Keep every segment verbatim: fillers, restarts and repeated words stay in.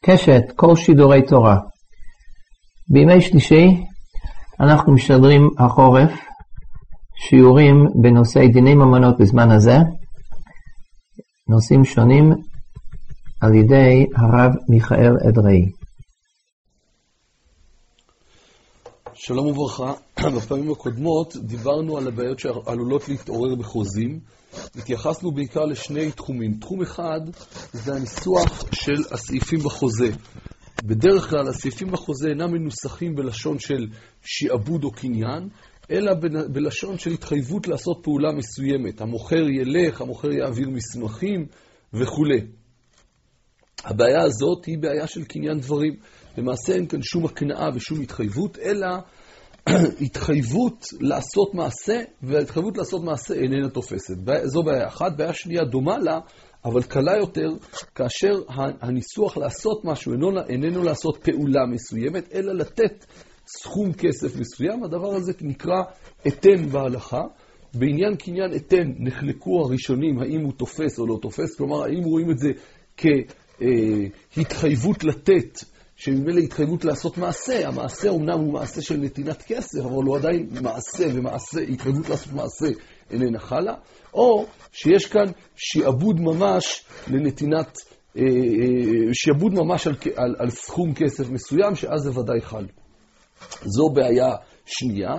קשת, כל שידורי תורה. בימי שלישי אנחנו משדרים החורף שיעורים בנושאי דיני ממונות בזמן הזה, נושאים שונים על ידי הרב מיכאל אדרעי. שלום וברכה. בפעמים הקודמות דיברנו על הבעיות שעלולות להתעורר בחוזים. התייחסנו בעיקר לשני תחומים. תחום אחד זה הניסוח של הסעיפים בחוזה. בדרך כלל הסעיפים בחוזה אינם מנוסחים בלשון של שיעבוד או קניין, אלא בלשון של התחייבות לעשות פעולה מסוימת. המוכר ילך, המוכר יעביר מסמכים וכו'. הבעיה הזאת היא בעיה של קניין דברים. למעשה אין כאן שום הקנאה ושום התחייבות, אלא התחייבות לעשות מעשה, וההתחייבות לעשות מעשה איננה תופסת. זו בעיה אחת. בעיה שנייה דומה לה, אבל קלה יותר, כאשר הניסוח לעשות משהו איננו, איננו לעשות פעולה מסוימת, אלא לתת סכום כסף מסוים. הדבר הזה נקרא אתן בהלכה. בעניין קניין אתן נחלקו הראשונים האם הוא תופס או לא תופס, כלומר האם רואים את זה כהתחייבות לתת, שממילא התחייבות לעשות מעשה. המעשה אומנם הוא מעשה של נתינת כסף, אבל הוא עדיין מעשה, ומעשה, התחייבות לעשות מעשה איננה חלה. או שיש כאן שיעבוד ממש לנתינת, שיעבוד ממש על, על, על סכום כסף מסוים, שאז זה ודאי חל. זו בעיה שנייה.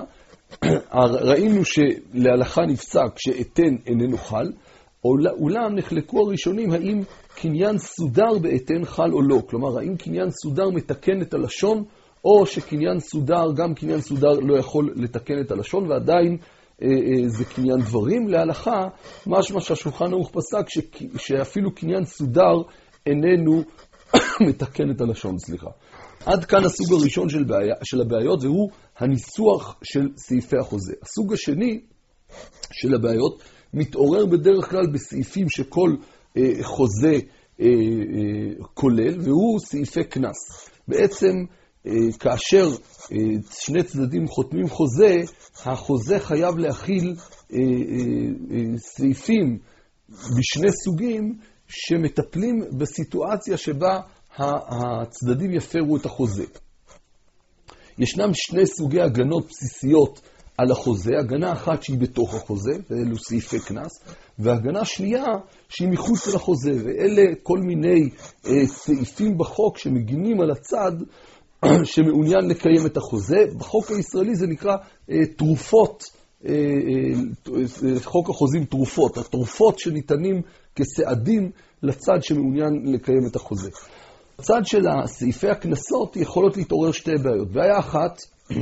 ראינו שלהלכה נפסק שאתן איננו חל, אולם נחלקו הראשונים האם קניין סודר באתן חל או לא. כלומר, האם קניין סודר מתקן את הלשון, או שקניין סודר, גם קניין סודר לא יכול לתקן את הלשון, ועדיין אה, אה, זה קניין דברים. להלכה, משמע שהשולחן ערוך פסק ש, שאפילו קניין סודר איננו מתקן את הלשון, סליחה. עד כאן הסוג הראשון של, בעיה, של הבעיות, והוא הניסוח של סעיפי החוזה. הסוג השני של הבעיות מתעורר בדרך כלל בסעיפים שכל אה, חוזה אה, אה, כולל, והוא סעיפי כנס. בעצם אה, כאשר אה, שני צדדים חותמים חוזה, החוזה חייב להכיל אה, אה, אה, סעיפים בשני סוגים שמטפלים בסיטואציה שבה הצדדים יפרו את החוזה. ישנם שני סוגי הגנות בסיסיות על החוזה, הגנה אחת שהיא בתוך החוזה, ואלו סעיפי כנס, והגנה שנייה שהיא מחוץ לחוזה, ואלה כל מיני אה, סעיפים בחוק שמגינים על הצד שמעוניין לקיים את החוזה. בחוק הישראלי זה נקרא אה, תרופות, אה, אה, חוק החוזים תרופות, התרופות שניתנים כסעדים לצד שמעוניין לקיים את החוזה. בצד של סעיפי הכנסות יכולות להתעורר שתי בעיות. בעיה אחת,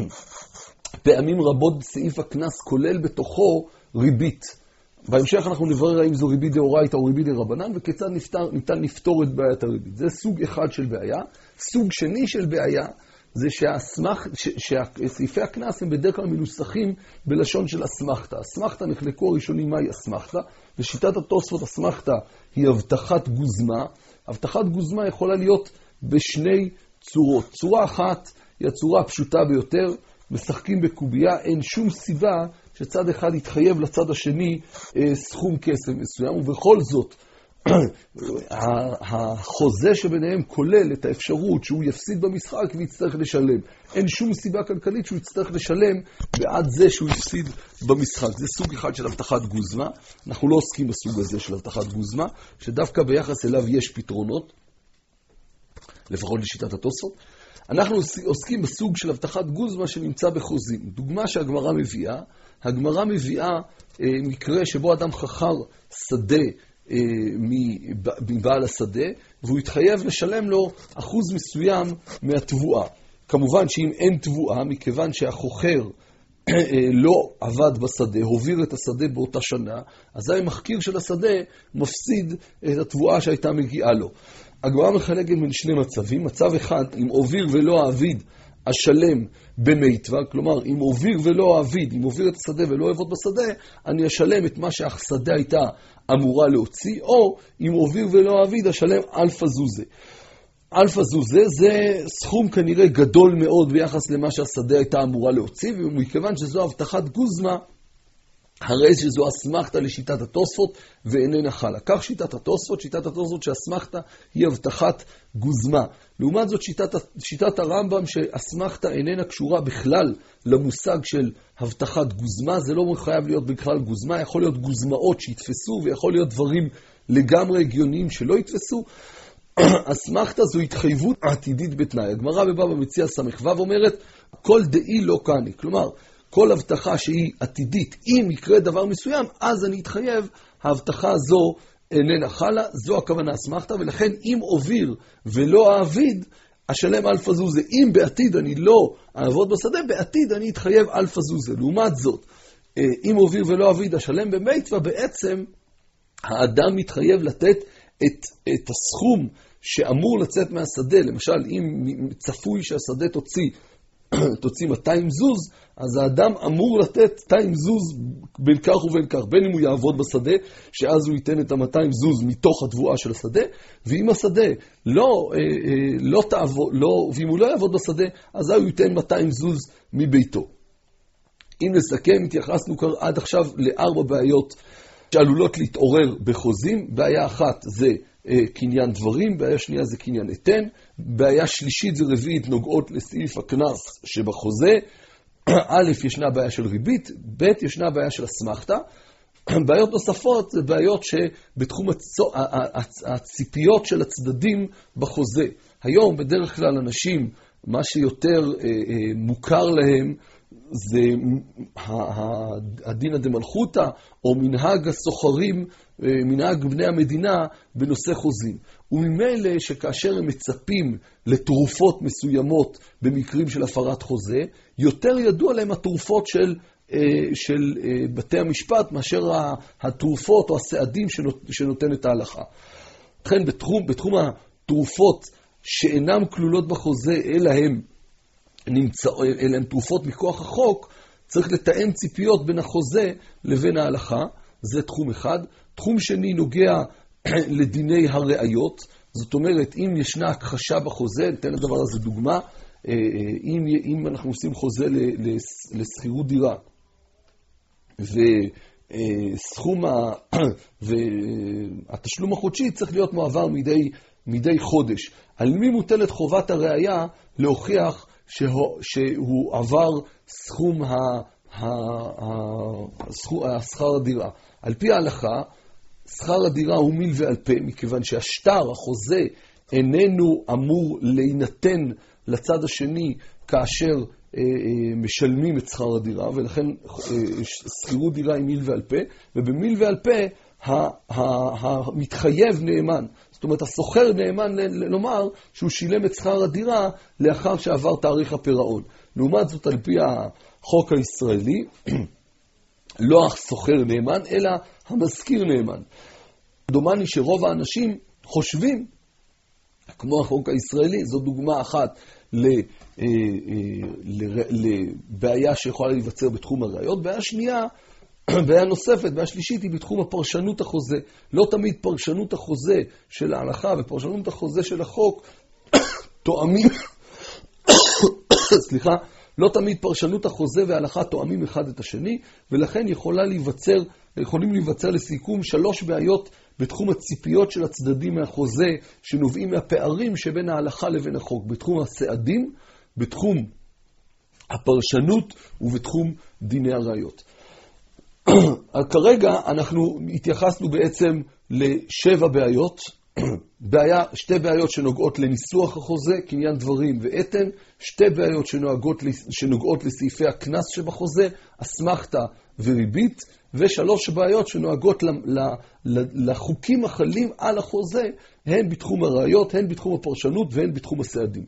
פעמים רבות סעיף הכנס כולל בתוכו ריבית. בהמשך אנחנו נברר האם זו ריבית דאורייתא או ריבית דרבנן, וכיצד נפתר, ניתן לפתור את בעיית הריבית. זה סוג אחד של בעיה. סוג שני של בעיה זה שהסמך, ש, שסעיפי הכנס הם בדרך כלל מנוסחים בלשון של אסמכתא. אסמכתא נחלקו הראשונים מהי אסמכתא. בשיטת התוספות אסמכתא היא הבטחת גוזמה. הבטחת גוזמה יכולה להיות בשני צורות. צורה אחת היא הצורה הפשוטה ביותר, משחקים בקובייה, אין שום סיבה שצד אחד יתחייב לצד השני אה, סכום כסף מסוים, ובכל זאת החוזה שביניהם כולל את האפשרות שהוא יפסיד במשחק ויצטרך לשלם. אין שום סיבה כלכלית שהוא יצטרך לשלם בעד זה שהוא יפסיד במשחק. זה סוג אחד של הבטחת גוזמה. אנחנו לא עוסקים בסוג הזה של הבטחת גוזמה, שדווקא ביחס אליו יש פתרונות, לפחות לשיטת התוספות. אנחנו עוסקים בסוג של הבטחת גוזמה שנמצא בחוזים. דוגמה שהגמרא מביאה, הגמרא מביאה אה, מקרה שבו אדם חכר שדה אה, מבעל השדה, והוא התחייב לשלם לו אחוז מסוים מהתבואה. כמובן שאם אין תבואה, מכיוון שהחוכר אה, לא עבד בשדה, הוביר את השדה באותה שנה, אז המחקיר של השדה מפסיד את התבואה שהייתה מגיעה לו. הגמרא מחלקת בין שני מצבים. מצב אחד, אם הוביר ולא אעביד, אשלם במיטבה. כלומר, אם הוביר ולא אעביד, אם הוביר את השדה ולא אעבוד בשדה, אני אשלם את מה שהשדה הייתה אמורה להוציא, או אם הוביר ולא אעביד, אשלם אלפא זוזה. אלפא זוזה זה סכום כנראה גדול מאוד ביחס למה שהשדה הייתה אמורה להוציא, ומכיוון שזו הבטחת גוזמה, הרי שזו אסמכתה לשיטת התוספות ואיננה חלה. כך שיטת התוספות, שיטת התוספות שאסמכתה היא הבטחת גוזמה. לעומת זאת שיטת, שיטת הרמב"ם שאסמכתה איננה קשורה בכלל למושג של הבטחת גוזמה, זה לא חייב להיות בכלל גוזמה, יכול להיות גוזמאות שיתפסו ויכול להיות דברים לגמרי הגיוניים שלא יתפסו. אסמכתה זו התחייבות עתידית בתנאי. הגמרא בבבא מציעא ס"ו אומרת, כל דאי לא קני. כלומר, כל הבטחה שהיא עתידית, אם יקרה דבר מסוים, אז אני אתחייב, ההבטחה הזו איננה חלה, זו הכוונה אסמכתה, ולכן אם אוביר ולא אעביד, אשלם אלפא זוזה. אם בעתיד אני לא אעבוד בשדה, בעתיד אני אתחייב אלפא זוזה. לעומת זאת, אם אוביר ולא אעביד, אשלם במצווה, בעצם האדם מתחייב לתת את, את הסכום שאמור לצאת מהשדה. למשל, אם צפוי שהשדה תוציא, תוציא מאתיים זוז, אז האדם אמור לתת מאתיים זוז בין כך ובין כך, בין אם הוא יעבוד בשדה, שאז הוא ייתן את ה-מאתיים זוז מתוך התבואה של השדה, ואם השדה לא, לא תעבוד, לא, ואם הוא לא יעבוד בשדה, אז הוא ייתן מאתיים זוז מביתו. אם נסכם, התייחסנו עד עכשיו לארבע בעיות שעלולות להתעורר בחוזים. בעיה אחת זה קניין דברים, בעיה שנייה זה קניין עתן, בעיה שלישית זה רביעית נוגעות לסעיף הכנס שבחוזה. א', ישנה בעיה של ריבית, ב', ישנה בעיה של אסמכתה. בעיות נוספות זה בעיות שבתחום הצ... הציפיות של הצדדים בחוזה. היום בדרך כלל אנשים, מה שיותר מוכר להם זה הדין הדמלכותא, או מנהג הסוחרים, מנהג בני המדינה בנושא חוזים. וממילא שכאשר הם מצפים לתרופות מסוימות במקרים של הפרת חוזה, יותר ידוע להם התרופות של, של בתי המשפט מאשר התרופות או הסעדים שנותנת ההלכה. לכן בתחום, בתחום התרופות שאינם כלולות בחוזה, אלא הם נמצא, אלה הן תרופות מכוח החוק, צריך לתאם ציפיות בין החוזה לבין ההלכה. זה תחום אחד. תחום שני נוגע לדיני הראיות. זאת אומרת, אם ישנה הכחשה בחוזה, ניתן לדבר הזה דוגמה, אם, אם אנחנו עושים חוזה לסחירות דירה, וסכום ה... והתשלום החודשי צריך להיות מועבר מדי, מדי חודש. על מי מוטלת חובת הראיה להוכיח שהוא, שהוא עבר סכום ה, ה, ה, סכום, השכר הדירה? על פי ההלכה, שכר הדירה הוא מיל ועל פה, מכיוון שהשטר, החוזה, איננו אמור להינתן לצד השני כאשר אה, אה, משלמים את שכר הדירה, ולכן אה, שכירות דירה היא מיל ועל פה, ובמיל ועל פה המתחייב נאמן. זאת אומרת, הסוחר נאמן לומר שהוא שילם את שכר הדירה לאחר שעבר תאריך הפירעון. לעומת זאת, על פי החוק הישראלי, לא הסוחר נאמן, אלא המזכיר נאמן. דומני שרוב האנשים חושבים, כמו החוק הישראלי, זו דוגמה אחת לבעיה שיכולה להיווצר בתחום הראיות. בעיה שנייה, בעיה נוספת, בעיה שלישית, היא בתחום הפרשנות החוזה. לא תמיד פרשנות החוזה של ההלכה ופרשנות החוזה של החוק תואמים, סליחה, לא תמיד פרשנות החוזה וההלכה תואמים אחד את השני, ולכן יכולה להיווצר, יכולים להיווצר לסיכום שלוש בעיות בתחום הציפיות של הצדדים מהחוזה, שנובעים מהפערים שבין ההלכה לבין החוק, בתחום הסעדים, בתחום הפרשנות ובתחום דיני הראיות. כרגע אנחנו התייחסנו בעצם לשבע בעיות, בעיה, שתי בעיות שנוגעות לניסוח החוזה, קניין דברים ועתן, שתי בעיות שנוגעות, שנוגעות לסעיפי הכנס שבחוזה, אסמכתה וריבית, ושלוש בעיות שנוגעות לחוקים החלים על החוזה, הן בתחום הראיות, הן בתחום הפרשנות והן בתחום הסעדים.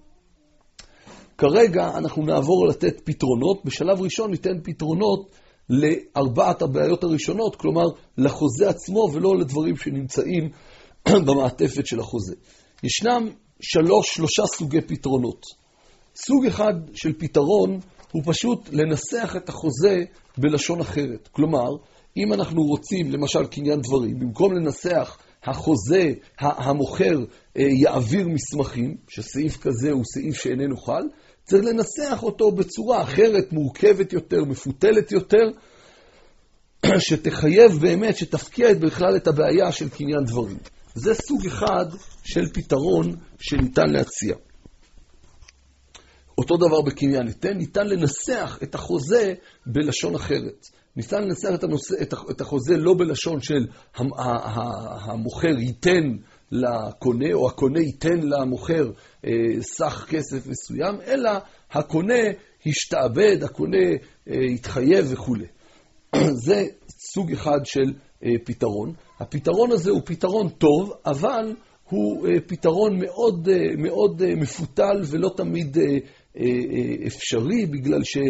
כרגע אנחנו נעבור לתת פתרונות. בשלב ראשון ניתן פתרונות לארבעת הבעיות הראשונות, כלומר לחוזה עצמו ולא לדברים שנמצאים במעטפת של החוזה. ישנם שלוש, שלושה סוגי פתרונות. סוג אחד של פתרון הוא פשוט לנסח את החוזה בלשון אחרת. כלומר, אם אנחנו רוצים, למשל קניין דברים, במקום לנסח החוזה, המוכר יעביר מסמכים, שסעיף כזה הוא סעיף שאיננו חל, צריך לנסח אותו בצורה אחרת, מורכבת יותר, מפותלת יותר, שתחייב באמת, שתפקיע בכלל את הבעיה של קניין דברים. זה סוג אחד של פתרון שניתן להציע. אותו דבר בקניין ניתן, ניתן לנסח את החוזה בלשון אחרת. ניתן לנסח את, הנושא, את החוזה לא בלשון של המוכר ייתן לקונה, או הקונה ייתן למוכר אה, סך כסף מסוים, אלא הקונה השתעבד, הקונה אה, התחייב וכו'. זה סוג אחד של אה, פתרון. הפתרון הזה הוא פתרון טוב, אבל הוא אה, פתרון מאוד, אה, מאוד אה, מפותל ולא תמיד אה, אה, אה, אפשרי, בגלל שא'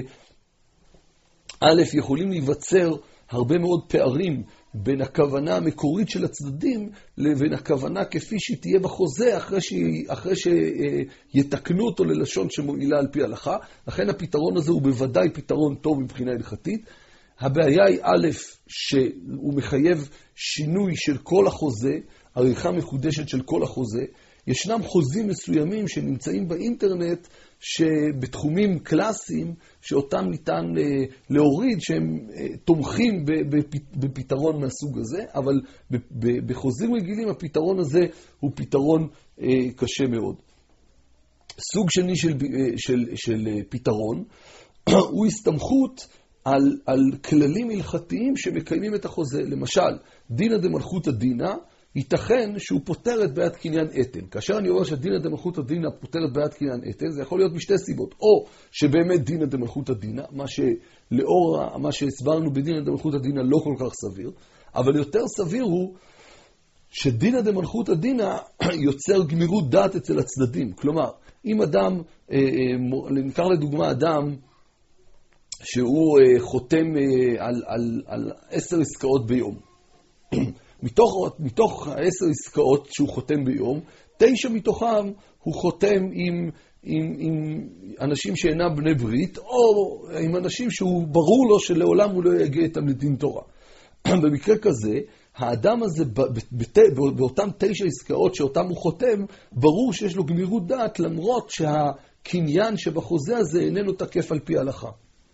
יכולים להיווצר הרבה מאוד פערים בין הכוונה המקורית של הצדדים לבין הכוונה כפי שהיא תהיה בחוזה אחרי, שהיא, אחרי שיתקנו אותו ללשון שמועילה על פי הלכה. לכן הפתרון הזה הוא בוודאי פתרון טוב מבחינה הלכתית. הבעיה היא א', שהוא מחייב שינוי של כל החוזה, עריכה מחודשת של כל החוזה. ישנם חוזים מסוימים שנמצאים באינטרנט שבתחומים קלאסיים שאותם ניתן להוריד, שהם תומכים בפתרון מהסוג הזה, אבל בחוזים רגילים הפתרון הזה הוא פתרון קשה מאוד. סוג שני של, של, של פתרון הוא הסתמכות על, על כללים הלכתיים שמקיימים את החוזה. למשל, דינא דמלכותא דינא, ייתכן שהוא פותר את בעיית קניין אתן. כאשר אני אומר שדינא דמלכותא דינא פותר את בעיית קניין אתן, זה יכול להיות משתי סיבות. או שבאמת דינא דמלכותא דינא, מה שלאור מה שהסברנו בדינא דמלכותא דינא לא כל כך סביר, אבל יותר סביר הוא שדינא דמלכותא דינא יוצר גמירות דעת אצל הצדדים. כלומר, אם אדם, ניקח לדוגמה אדם שהוא חותם על, על, על עשר עסקאות ביום, מתוך, מתוך העשר עסקאות שהוא חותם ביום, תשע מתוכם הוא חותם עם, עם, עם אנשים שאינם בני ברית, או עם אנשים שהוא ברור לו שלעולם הוא לא יגיע איתם לדין תורה. במקרה כזה, האדם הזה, באותם תשע עסקאות שאותם הוא חותם, ברור שיש לו גמירות דעת, למרות שהקניין שבחוזה הזה איננו תקף על פי ההלכה.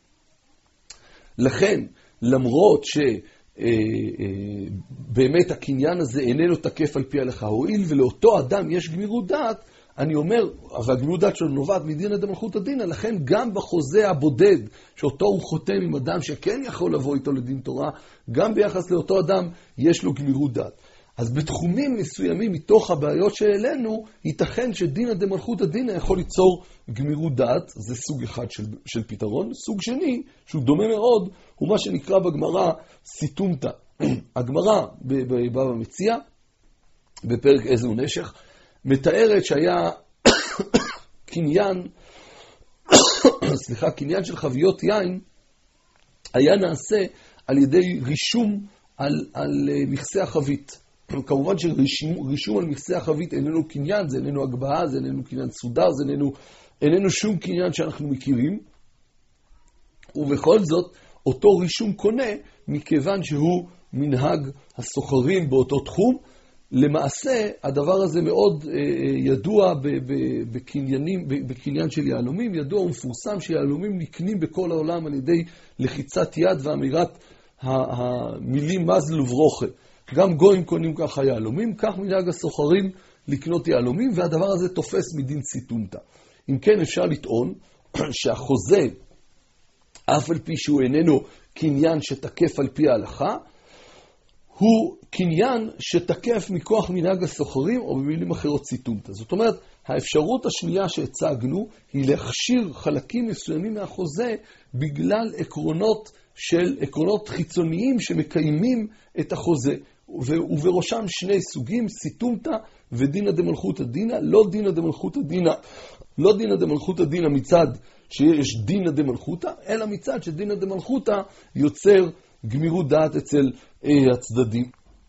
לכן, למרות ש... באמת הקניין הזה איננו תקף על פי ההלכה, הואיל ולאותו אדם יש גמירות דעת, אני אומר, והגמירות דעת שלו נובעת מדינא דמלכותא דינא, לכן גם בחוזה הבודד שאותו הוא חותם עם אדם שכן יכול לבוא איתו לדין תורה, גם ביחס לאותו אדם יש לו גמירות דעת. אז בתחומים מסוימים מתוך הבעיות שהעלינו, ייתכן שדינא דמלכותא דינא יכול ליצור גמירות דעת, זה סוג אחד של, של פתרון. סוג שני, שהוא דומה מאוד, הוא מה שנקרא בגמרא סיתומתא. הגמרא בבבא מציעא, בפרק עזר ונשך, מתארת שהיה קניין, סליחה, קניין של חביות יין, היה נעשה על ידי רישום על, על מכסה החבית. כמובן שרישום על מכסה החבית איננו קניין, זה איננו הגבהה, זה איננו קניין סודר, זה איננו, איננו שום קניין שאנחנו מכירים. ובכל זאת, אותו רישום קונה, מכיוון שהוא מנהג הסוחרים באותו תחום. למעשה, הדבר הזה מאוד ידוע בקניינים, בקניין של יהלומים, ידוע ומפורסם שיהלומים נקנים בכל העולם על ידי לחיצת יד ואמירת המילים מזל וברוכה. גם גויים קונים ככה יהלומים, כך מנהג הסוחרים לקנות יהלומים, והדבר הזה תופס מדין סיתומתא. אם כן, אפשר לטעון שהחוזה, אף על פי שהוא איננו קניין שתקף על פי ההלכה, הוא קניין שתקף מכוח מנהג הסוחרים, או במילים אחרות סיתומתא. זאת אומרת, האפשרות השנייה שהצגנו היא להכשיר חלקים מסוימים מהחוזה בגלל עקרונות של עקרונות חיצוניים שמקיימים את החוזה. ובראשם שני סוגים, סיתומתא ודינא דמלכותא דינא. לא דינא דמלכותא דינא, לא דינא דמלכותא דינא מצד שיש דינא דמלכותא, אלא מצד שדינא דמלכותא יוצר גמירות דעת אצל אה, הצדדים.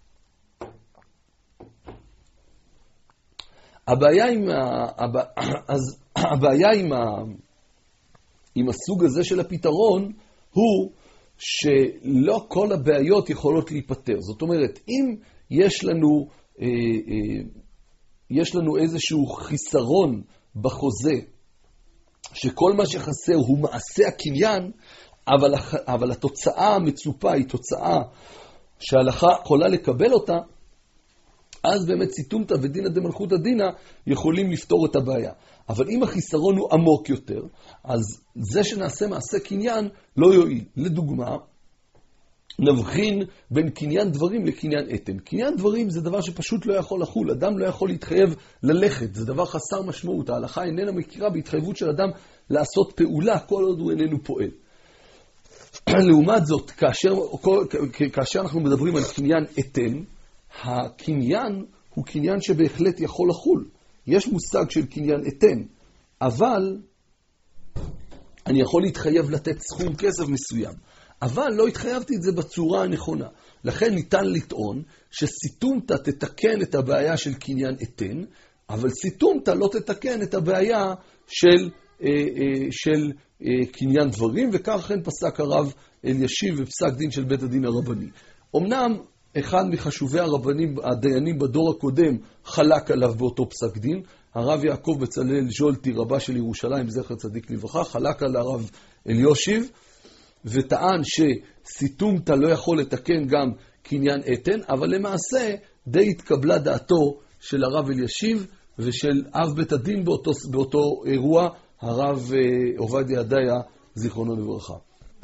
הבעיה עם, ה... הבע... אז הבעיה עם, ה... עם הסוג הזה של הפתרון הוא שלא כל הבעיות יכולות להיפטר. זאת אומרת, אם יש לנו, אה, אה, יש לנו איזשהו חיסרון בחוזה, שכל מה שחסר הוא מעשה הקניין, אבל, אבל התוצאה המצופה היא תוצאה שההלכה יכולה לקבל אותה, אז באמת סיתומתא ודינא דמלכותא דינא יכולים לפתור את הבעיה. אבל אם החיסרון הוא עמוק יותר, אז זה שנעשה מעשה קניין לא יועיל. לדוגמה, נבחין בין קניין דברים לקניין אתן. קניין דברים זה דבר שפשוט לא יכול לחול. אדם לא יכול להתחייב ללכת. זה דבר חסר משמעות. ההלכה איננה מכירה בהתחייבות של אדם לעשות פעולה כל עוד הוא איננו פועל. לעומת זאת, כאשר, כאשר אנחנו מדברים על קניין אתן, הקניין הוא קניין שבהחלט יכול לחול. יש מושג של קניין אתן, אבל אני יכול להתחייב לתת סכום כסף מסוים. אבל לא התחייבתי את זה בצורה הנכונה. לכן ניתן לטעון שסיתומתא תתקן את הבעיה של קניין אתן, אבל סיתומתא לא תתקן את הבעיה של, אה, אה, של אה, קניין דברים, וכך אכן פסק הרב אלישיב בפסק דין של בית הדין הרבני. אמנם אחד מחשובי הרבנים, הדיינים בדור הקודם, חלק עליו באותו פסק דין. הרב יעקב בצלאל ז'ולטי, רבה של ירושלים, זכר צדיק לברכה, חלק על הרב אלישיב, וטען שסיתומתא לא יכול לתקן גם קניין אתן, אבל למעשה די התקבלה דעתו של הרב אלישיב ושל אב בית הדין באותו, באותו אירוע, הרב עובדיה ידעיה, זיכרונו לברכה.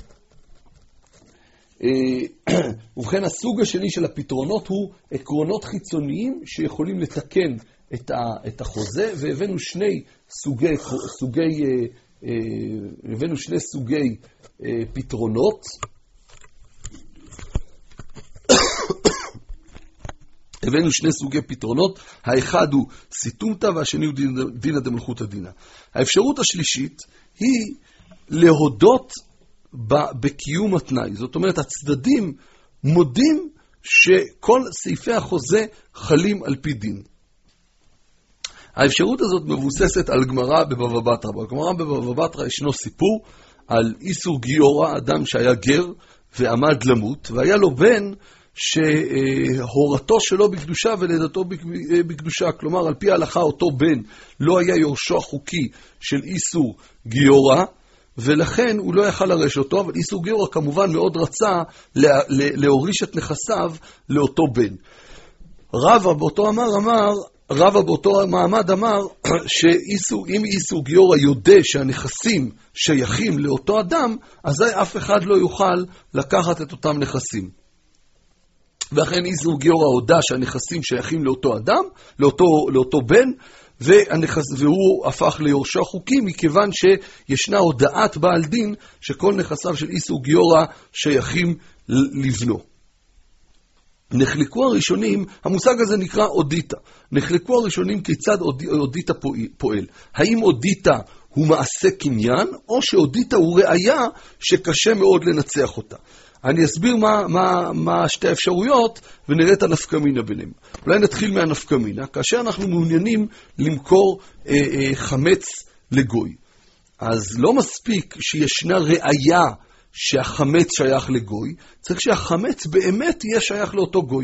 ובכן, הסוג השני של הפתרונות הוא עקרונות חיצוניים שיכולים לתקן את, ה, את החוזה, והבאנו שני סוגי, סוגי, הבאנו שני סוגי פתרונות. הבאנו שני סוגי פתרונות, האחד הוא סיתומתא והשני הוא דינא דמלכותא דינא. האפשרות השלישית היא להודות בקיום התנאי. זאת אומרת, הצדדים מודים שכל סעיפי החוזה חלים על פי דין. האפשרות הזאת מבוססת על גמרא בבבא בתרא. בגמרא בבבא בתרא ישנו סיפור על איסור גיורא, אדם שהיה גר ועמד למות, והיה לו בן שהורתו שלו בקדושה ולידתו בקדושה. כלומר, על פי ההלכה אותו בן לא היה יורשו החוקי של איסור גיורא, ולכן הוא לא יכל לרש אותו, אבל איסור גיורא כמובן מאוד רצה להוריש את נכסיו לאותו בן. רבא באותו אמר, אמר, רבא באותו מעמד אמר, שאם איסור גיורא יודע שהנכסים שייכים לאותו אדם, אז אף אחד לא יוכל לקחת את אותם נכסים. ואכן איסור גיורא הודע שהנכסים שייכים לאותו אדם, לאותו, לאותו בן, והנכס, והוא הפך ליורשו חוקי, מכיוון שישנה הודעת בעל דין שכל נכסיו של איסור גיורא שייכים לבנו. נחלקו הראשונים, המושג הזה נקרא אודיטה. נחלקו הראשונים כיצד אודיטה פועל. האם אודיטה הוא מעשה קניין, או שאודיטה הוא ראיה שקשה מאוד לנצח אותה. אני אסביר מה, מה, מה שתי האפשרויות, ונראה את הנפקמינה ביניהם. אולי נתחיל מהנפקמינה. כאשר אנחנו מעוניינים למכור אה, אה, חמץ לגוי, אז לא מספיק שישנה ראיה שהחמץ שייך לגוי, צריך שהחמץ באמת יהיה שייך לאותו גוי.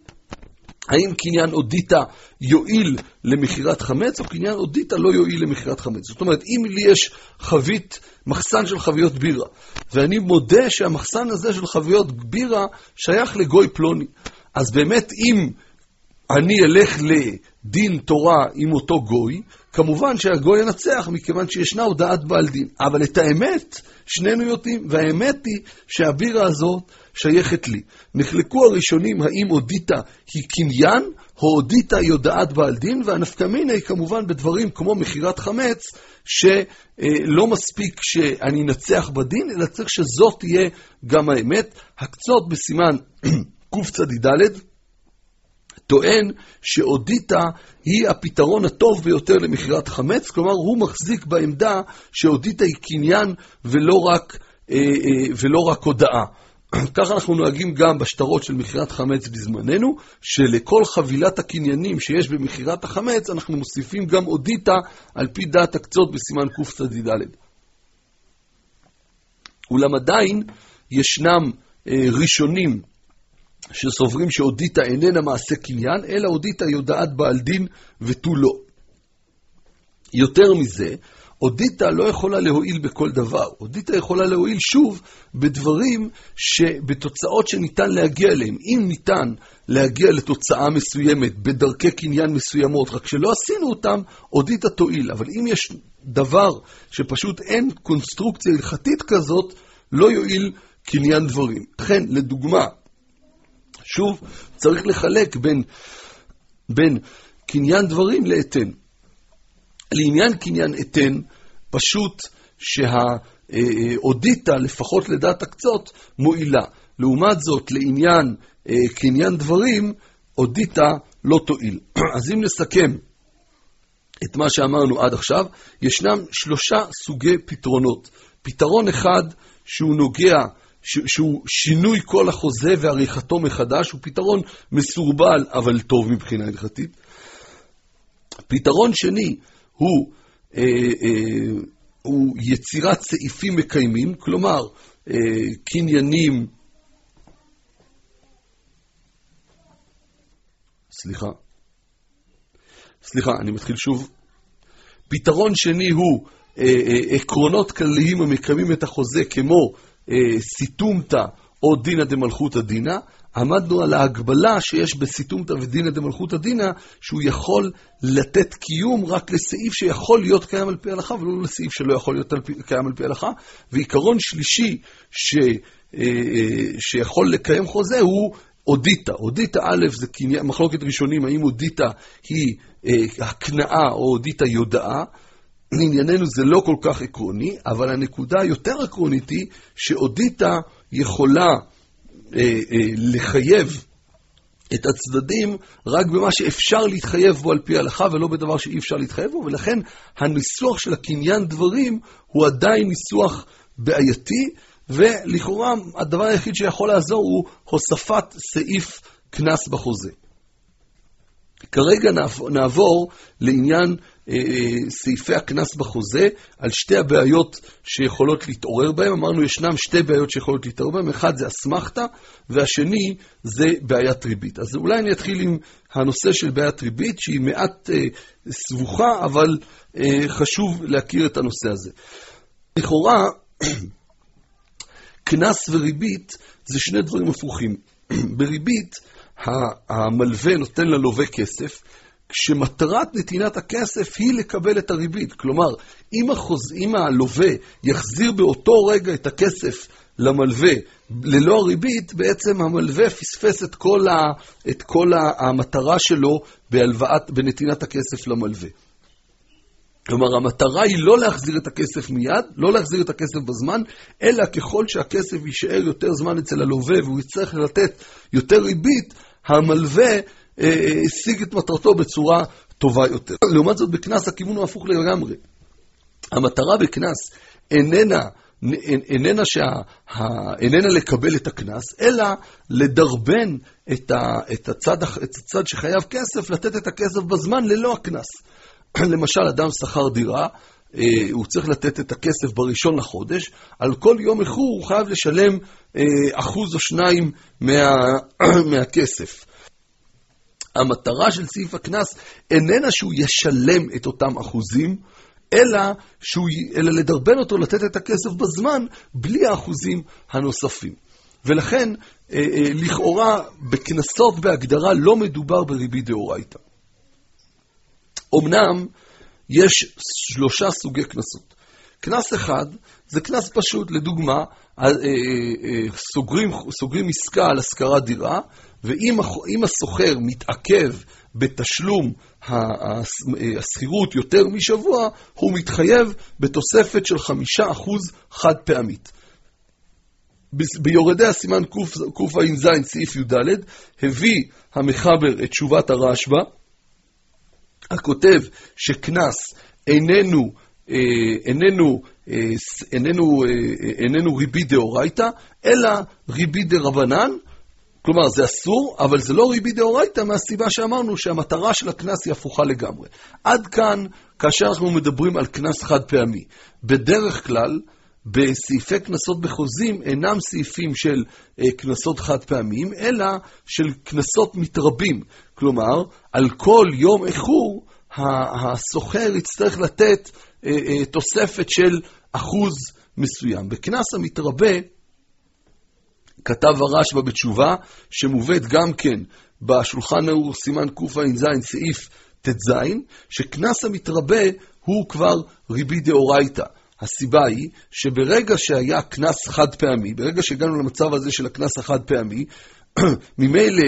האם קניין אודיטה יועיל למחירת חמץ, או קניין אודיטה לא יועיל למחירת חמץ? זאת אומרת, אם לי יש חבית, מחסן של חביות בירה, ואני מודה שהמחסן הזה של חביות בירה שייך לגוי פלוני, אז באמת אם אני אלך לדין תורה עם אותו גוי, כמובן שהגוי ינצח, מכיוון שישנה הודעת בעל דין. אבל את האמת שנינו יודעים, והאמת היא שהבירה הזאת שייכת לי. נחלקו הראשונים האם אודיטה היא קניין, או אודיטה היא הודעת בעל דין, והנפקמינה היא כמובן בדברים כמו מחירת חמץ, שלא מספיק שאני נצח בדין, אלא צריך שזאת תהיה גם האמת. הקצות בסימן קצ"ד טוען שאודיטה היא הפתרון הטוב ביותר למחירת חמץ, כלומר הוא מחזיק בעמדה שאודיטה היא קניין ולא רק, ולא רק הודעה. כך אנחנו נוהגים גם בשטרות של מחירת חמץ בזמננו, שלכל חבילת הקניינים שיש במחירת החמץ אנחנו מוסיפים גם אודיטה על פי דעת הקצות בסימן קצ"ד. אולם עדיין ישנם ראשונים שסוברים שאודיטה איננה מעשה קניין, אלא אודיטה היא הודעת בעל דין ותו לא. יותר מזה, אודיטה לא יכולה להועיל בכל דבר. אודיטה יכולה להועיל שוב בדברים שבתוצאות שניתן להגיע אליהם. אם ניתן להגיע לתוצאה מסוימת בדרכי קניין מסוימות, רק שלא עשינו אותם, אודיטה תועיל. אבל אם יש דבר שפשוט אין קונסטרוקציה הלכתית כזאת, לא יועיל קניין דברים. לכן, לדוגמה, שוב, צריך לחלק בין, בין קניין דברים לאתן. לעניין קניין אתן, פשוט שהאודיטה, לפחות לדעת הקצות, מועילה. לעומת זאת, לעניין קניין דברים, אודיטה לא תועיל. אז אם נסכם את מה שאמרנו עד עכשיו, ישנם שלושה סוגי פתרונות. פתרון אחד שהוא נוגע, שהוא שינוי כל החוזה ועריכתו מחדש, הוא פתרון מסורבל אבל טוב מבחינה הלכתית. פתרון שני הוא, אה, אה, הוא יצירת סעיפים מקיימים, כלומר אה, קניינים, סליחה, סליחה, אני מתחיל שוב. פתרון שני הוא אה, אה, עקרונות כלליים המקיימים את החוזה כמו אה, סיתומתא או דינא דמלכותא דינא. עמדנו על ההגבלה שיש בסיתומתא ודינא דמלכותא דינא, שהוא יכול לתת קיום רק לסעיף שיכול להיות קיים על פי ההלכה, ולא לסעיף שלא יכול להיות על פי, קיים על פי ההלכה. ועיקרון שלישי ש, אה, אה, שיכול לקיים חוזה הוא אודיטה. אודיטה א' זה קניין, מחלוקת ראשונים, האם אודיטה היא אה, הקנאה או אודיטה יודעה. לענייננו זה לא כל כך עקרוני, אבל הנקודה היותר עקרונית היא שאודיטה יכולה אה, אה, לחייב את הצדדים רק במה שאפשר להתחייב בו על פי ההלכה, ולא בדבר שאי אפשר להתחייב בו, ולכן הניסוח של הקניין דברים הוא עדיין ניסוח בעייתי, ולכאורה הדבר היחיד שיכול לעזור הוא הוספת סעיף כנס בחוזה. כרגע נעבור לעניין אה, סעיפי הכנס בחוזה, על שתי הבעיות שיכולות להתעורר בהם. אמרנו ישנם שתי בעיות שיכולות להתעורר בהם, אחד זה אסמכתא, והשני זה בעיית ריבית. אז אולי אני אתחיל עם הנושא של בעיית ריבית, שהיא מעט אה, סבוכה, אבל אה, חשוב להכיר את הנושא הזה. לכאורה, כנס וריבית זה שני דברים הפוכים. בריבית, המלווה נותן ללווה כסף, כשמטרת נתינת הכסף היא לקבל את הריבית. כלומר, אם, החוז... אם הלווה יחזיר באותו רגע את הכסף למלווה ללא הריבית, בעצם המלווה פספס את כל, ה... את כל המטרה שלו בהלוואת... בנתינת הכסף למלווה. כלומר, המטרה היא לא להחזיר את הכסף מיד, לא להחזיר את הכסף בזמן, אלא ככל שהכסף יישאר יותר זמן אצל הלווה והוא יצטרך לתת יותר ריבית, המלווה אה, השיג את מטרתו בצורה טובה יותר. לעומת זאת, בכנס הכיוון הוא הפוך לגמרי. המטרה בכנס איננה, איננה, שה, איננה לקבל את הכנס, אלא לדרבן את, ה, את, הצד, את הצד שחייב כסף, לתת את הכסף בזמן ללא הכנס. למשל, אדם שכר דירה, הוא צריך לתת את הכסף בראשון לחודש, על כל יום איחור הוא חייב לשלם אחוז או שניים מה, מהכסף. המטרה של סעיף הכנס איננה שהוא ישלם את אותם אחוזים, אלא, שהוא, אלא לדרבן אותו לתת את הכסף בזמן, בלי האחוזים הנוספים. ולכן, לכאורה, בכנסות בהגדרה לא מדובר בריבית דאורייתא. אמנם יש שלושה סוגי כנסות. כנס אחד זה כנס פשוט, לדוגמה, סוגרים, סוגרים עסקה על השכרת דירה, ואם הסוחר מתעכב בתשלום השכירות יותר משבוע, הוא מתחייב בתוספת של חמישה אחוז חד פעמית. ביורדי הסימן קע"ז סעיף י"ד הביא המחבר את תשובת הרשב"א, הכותב שכנס איננו, איננו, איננו, איננו ריבית דאורייתא, אלא ריבית דרבנן. כלומר, זה אסור, אבל זה לא ריבית דאורייתא מהסיבה שאמרנו שהמטרה של הכנס היא הפוכה לגמרי. עד כאן, כאשר אנחנו מדברים על כנס חד פעמי. בדרך כלל, בסעיפי כנסות בחוזים אינם סעיפים של כנסות חד פעמיים, אלא של כנסות מתרבים. כלומר, על כל יום איחור, הסוחר יצטרך לתת תוספת של אחוז מסוים. בקנס המתרבה, כתב הרשב"א בתשובה, שמובאת גם כן בשולחן ערוך סימן קע"ז סעיף ט"ז, שקנס המתרבה הוא כבר ריבית דאורייתא. הסיבה היא שברגע שהיה קנס חד פעמי, ברגע שהגענו למצב הזה של הקנס החד פעמי, ממילא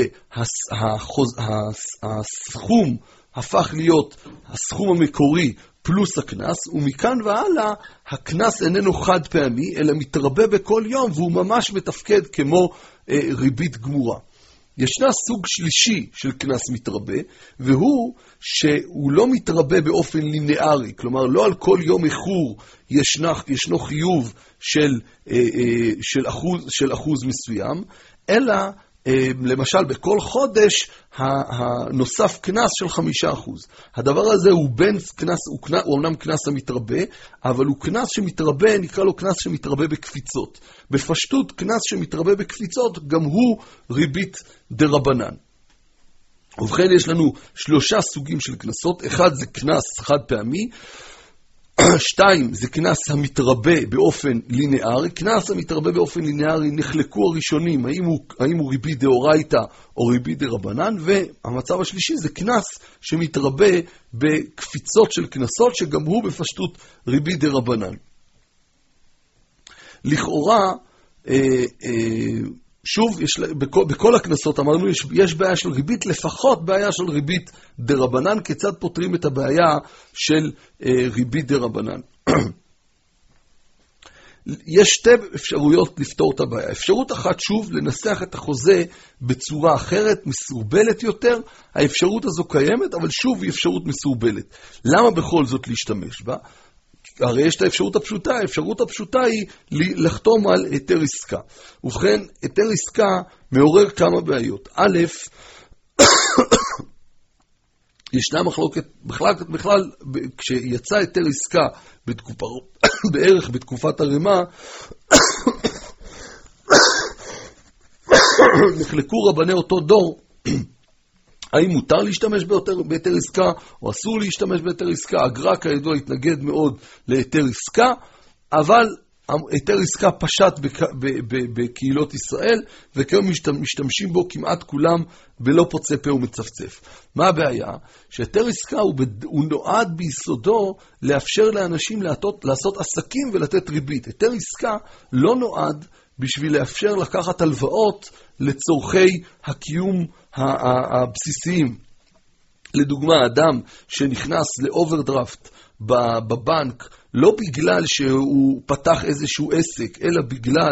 הסכום הפך להיות הסכום המקורי פלוס הקנס, ומכאן והלאה הקנס איננו חד פעמי, אלא מתרבה בכל יום, והוא ממש מתפקד כמו אה, ריבית גמורה. ישנה סוג שלישי של קנס מתרבה, והוא שהוא לא מתרבה באופן לינארי, כלומר לא על כל יום איחור ישנה, ישנו חיוב של, אה, אה, של, אחוז, של אחוז מסוים, אלא למשל, בכל חודש הנוסף קנס של חמישה אחוז. הדבר הזה הוא בין קנס, הוא, קנס, הוא אמנם קנס המתרבה, אבל הוא קנס שמתרבה, נקרא לו קנס שמתרבה בקפיצות. בפשטות, קנס שמתרבה בקפיצות, גם הוא ריבית דרבנן. ובכן, יש לנו שלושה סוגים של קנסות. אחד זה קנס חד פעמי, שתיים, זה קנס המתרבה באופן לינארי. קנס המתרבה באופן לינארי, נחלקו הראשונים, האם הוא, האם הוא ריבית דאורייתא או ריבית דרבנן, והמצב השלישי זה קנס שמתרבה בקפיצות של קנסות, שגם הוא בפשטות ריבית דרבנן. לכאורה, אה, אה, שוב, יש, בכל, בכל הקנסות אמרנו, יש, יש בעיה של ריבית, לפחות בעיה של ריבית דרבנן. כיצד פותרים את הבעיה של אה, ריבית דרבנן? יש שתי אפשרויות לפתור את הבעיה. אפשרות אחת, שוב, לנסח את החוזה בצורה אחרת, מסורבלת יותר. האפשרות הזו קיימת, אבל שוב היא אפשרות מסורבלת. למה בכל זאת להשתמש בה? הרי יש את האפשרות הפשוטה, האפשרות הפשוטה היא לחתום על היתר עסקה. ובכן, היתר עסקה מעורר כמה בעיות. א', ישנה מחלוקת, בכלל, בכלל כשיצא היתר עסקה בתקופה, בערך בתקופת הרמה, נחלקו רבני אותו דור, האם מותר להשתמש בהיתר עסקה, או אסור להשתמש בהיתר עסקה. הגר"א כידוע התנגד מאוד להיתר עסקה, אבל היתר עסקה פשט בקהילות ישראל, וכיום משתמשים בו כמעט כולם בלא פוצה פה ומצפצף. מה הבעיה? שהיתר עסקה הוא, בד... הוא נועד ביסודו לאפשר לאנשים לעשות, לעשות עסקים ולתת ריבית. היתר עסקה לא נועד בשביל לאפשר לקחת הלוואות לצורכי הקיום הבסיסיים. לדוגמה, אדם שנכנס לאוברדרפט בבנק, לא בגלל שהוא פתח איזשהו עסק, אלא בגלל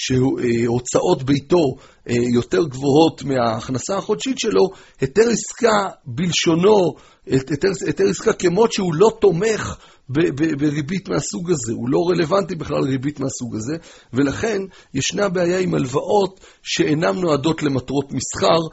שהוצאות ביתו יותר גבוהות מההכנסה החודשית שלו, היתר עסקה בלשונו, היתר, היתר עסקה כמות שהוא לא תומך בריבית מהסוג הזה, הוא לא רלוונטי בכלל ריבית מהסוג הזה, ולכן ישנה בעיה עם הלוואות שאינן נועדות למטרות מסחר.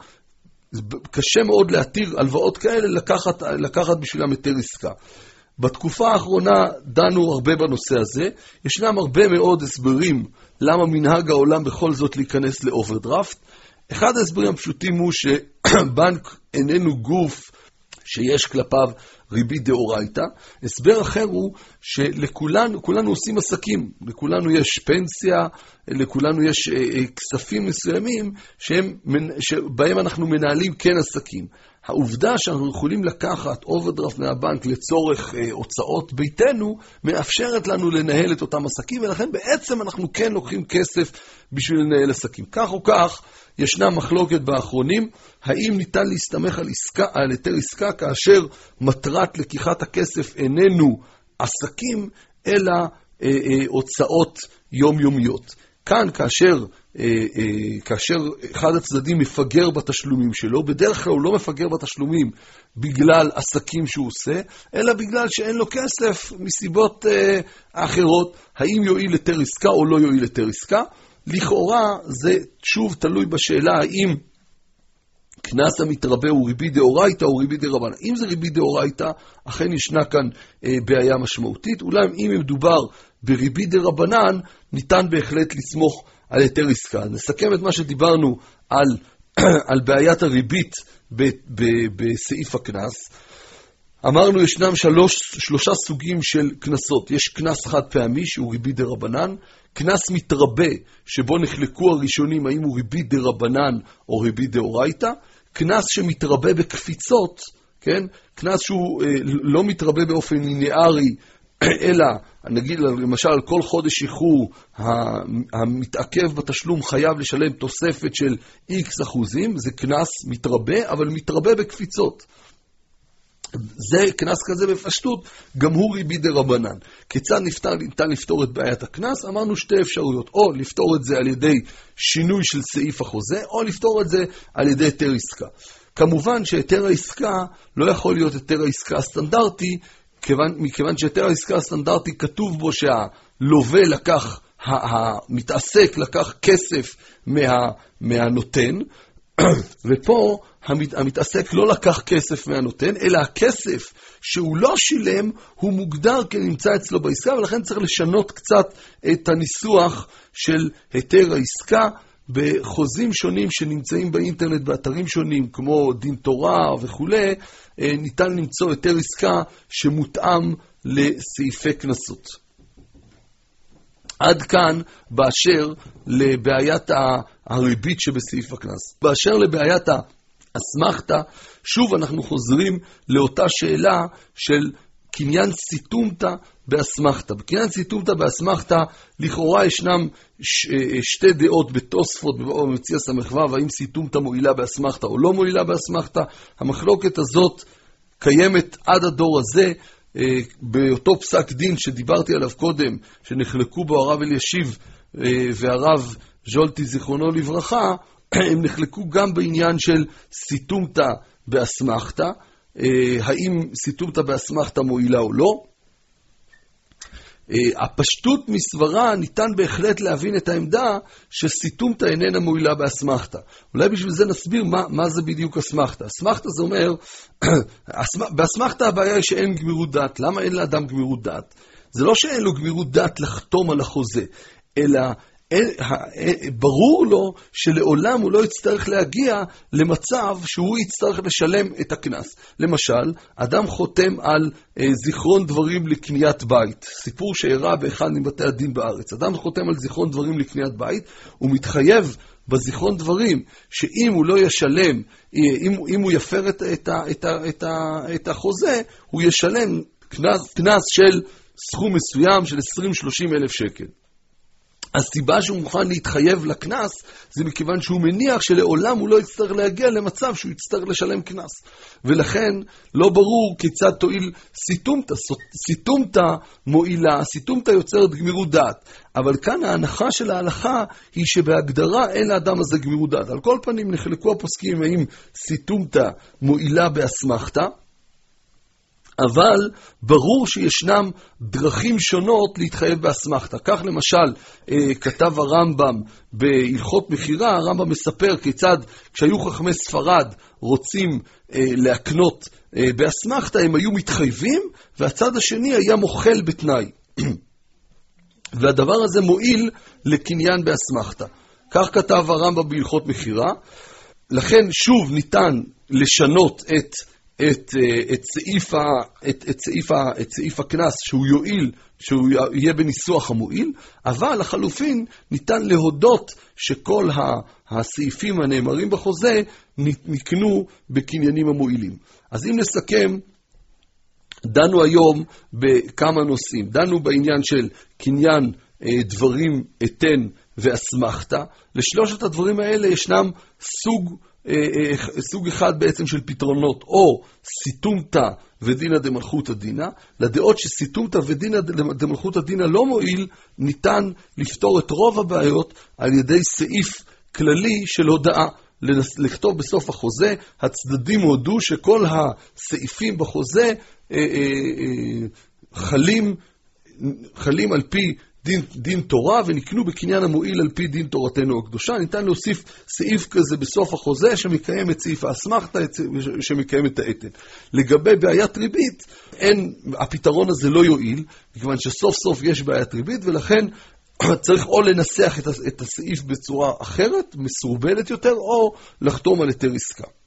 קשה מאוד להתיר הלוואות כאלה, לקחת, לקחת בשבילם היתר עסקה. בתקופה האחרונה דנו הרבה בנושא הזה, ישנם הרבה מאוד הסברים למה מנהג העולם בכל זאת להיכנס לאוברדרפט. אחד ההסברים הפשוטים הוא שבנק איננו גוף שיש כלפיו ריבית דאורייתא. הסבר אחר הוא שלכולנו, כולנו עושים עסקים, לכולנו יש פנסיה, לכולנו יש אה, כספים מסוימים שהם, שבהם אנחנו מנהלים כן עסקים. העובדה שאנחנו יכולים לקחת אוברדרפט מהבנק לצורך אה, הוצאות ביתנו, מאפשרת לנו לנהל את אותם עסקים, ולכן בעצם אנחנו כן לוקחים כסף בשביל לנהל עסקים. כך או כך, ישנה מחלוקת באחרונים, האם ניתן להסתמך על, עסקה, על היתר עסקה כאשר מטרת לקיחת הכסף איננו עסקים, אלא אה, אה, הוצאות יומיומיות. כאן כאשר, אה, אה, כאשר אחד הצדדים מפגר בתשלומים שלו, בדרך כלל הוא לא מפגר בתשלומים בגלל עסקים שהוא עושה, אלא בגלל שאין לו כסף מסיבות אה, אחרות. האם יועיל היתר עסקה או לא יועיל היתר עסקה? לכאורה זה שוב תלוי בשאלה האם קנס המתרבה הוא ריבית דאורייתא או ריבית דרבנן. אם זה ריבית דאורייתא, אכן ישנה כאן אה, בעיה משמעותית. אולי אם מדובר בריבית דרבנן, ניתן בהחלט לסמוך על היתר עסקה. נסכם את מה שדיברנו על, על בעיית הריבית ב, ב, בסעיף הקנס. אמרנו ישנם שלוש, שלושה סוגים של כנסות. יש כנס חד פעמי שהוא ריבית דרבנן, כנס מתרבה שבו נחלקו הראשונים האם הוא ריבית דרבנן או ריבית דאורייתא, כנס שמתרבה בקפיצות, כן? כנס שהוא אה, לא מתרבה באופן ליניארי, אלא נגיד למשל כל חודש איחור המתעכב בתשלום חייב לשלם תוספת של X אחוזים, זה כנס מתרבה אבל מתרבה בקפיצות. זה כנס כזה בפשטות, גם הוא ריבית דרבנן. כיצד נפתר, ניתן לפתור את בעיית הכנס? אמרנו שתי אפשרויות, או לפתור את זה על ידי שינוי של סעיף החוזה, או לפתור את זה על ידי היתר עסקה. כמובן שהיתר העסקה לא יכול להיות היתר העסקה הסטנדרטי, כיוון, מכיוון שהיתר העסקה הסטנדרטי כתוב בו שהלווה לקח, המתעסק לקח כסף מה, מהנותן, ופה המת, המתעסק לא לקח כסף מהנותן, אלא הכסף שהוא לא שילם הוא מוגדר כנמצא אצלו בעסקה, ולכן צריך לשנות קצת את הניסוח של היתר העסקה בחוזים שונים שנמצאים באינטרנט באתרים שונים, כמו דין תורה וכו', ניתן למצוא היתר עסקה שמותאם לסעיפי כנסות. עד כאן באשר לבעיית הריבית שבסעיף הכנס. באשר לבעיית האסמכתא, שוב אנחנו חוזרים לאותה שאלה של קניין סיתומתא באסמכתא. בקניין סיתומתא באסמכתא לכאורה ישנם ש, שתי דעות בתוספות במציע סמ"ו, האם סיתומתא מועילה באסמכתא או לא מועילה באסמכתא. המחלוקת הזאת קיימת עד הדור הזה, באותו פסק דין שדיברתי עליו קודם, שנחלקו בו הרב אלישיב והרב ז'ולטי זיכרונו לברכה, הם נחלקו גם בעניין של סיתומתא באסמכתא, האם סיתומתא באסמכתא מועילה או לא. הפשטות מסברה ניתן בהחלט להבין את העמדה שסיתומתא איננה מועילה באסמכתא. אולי בשביל זה נסביר מה, מה זה בדיוק אסמכתא. אסמכתא זה אומר, באסמכתא הבעיה היא שאין גמירות דעת. למה אין לאדם גמירות דעת? זה לא שאין לו גמירות דעת לחתום על החוזה, אלא ברור לו שלעולם הוא לא יצטרך להגיע למצב שהוא יצטרך לשלם את הכנס. למשל, אדם חותם על זיכרון דברים לקניית בית, סיפור שאירע באחד מבתי הדין בארץ. אדם חותם על זיכרון דברים לקניית בית, הוא מתחייב בזיכרון דברים שאם הוא לא ישלם, אם, אם הוא יפר את, את, את, את, את החוזה, הוא ישלם כנס, כנס של סכום מסוים של עשרים שלושים אלף שקל. הסיבה שהוא מוכן להתחייב לכנס, זה מכיוון שהוא מניח שלעולם הוא לא יצטרך להגיע למצב שהוא יצטרך לשלם כנס. ולכן לא ברור כיצד תועיל סיתומתא. סיתומתא מועילה, סיתומתא יוצרת גמירות דעת. אבל כאן ההנחה של ההלכה היא שבהגדרה אין לאדם הזה גמירות דעת. על כל פנים נחלקו הפוסקים האם סיתומתא מועילה באסמכתא, אבל ברור שישנם דרכים שונות להתחייב באסמכתא. כך למשל כתב הרמב"ם בהלכות מחירה, הרמב"ם מספר כיצד כשהיו חכמי ספרד רוצים להקנות באסמכתא, הם היו מתחייבים, והצד השני היה מוכל בתנאי. והדבר הזה מועיל לקניין באסמכתא. כך כתב הרמב"ם בהלכות מחירה. לכן שוב ניתן לשנות את את, את סעיף ה, את, את סעיף ה, את סעיף הכנס שהוא יועיל, שהוא יהיה בניסוח המועיל, אבל לחלופין ניתן להודות שכל הסעיפים הנאמרים בחוזה נקנו בקניינים המועילים. אז אם נסכם, דנו היום בכמה נושאים. דנו בעניין של קניין דברים אתן ואסמכתא. לשלושת הדברים האלה ישנם סוג סוג אחד בעצם של פתרונות, או סיתומתא ודינא דמלכותא דינא. לדעות שסיתומתא ודינא דמלכותא דינא לא מועיל, ניתן לפתור את רוב הבעיות על ידי סעיף כללי של הודעה. לכתוב בסוף החוזה, הצדדים הודו שכל הסעיפים בחוזה חלים, חלים על פי דין, דין תורה, ונקנו בקניין המועיל על פי דין תורתנו הקדושה. ניתן להוסיף סעיף כזה בסוף החוזה שמקיים את סעיף האסמכתא, שמקיים את האתן. לגבי בעיית ריבית, אין, הפתרון הזה לא יועיל, מכיוון שסוף סוף יש בעיית ריבית, ולכן צריך או לנסח את הסעיף בצורה אחרת, מסורבלת יותר, או לחתום על היתר עסקה.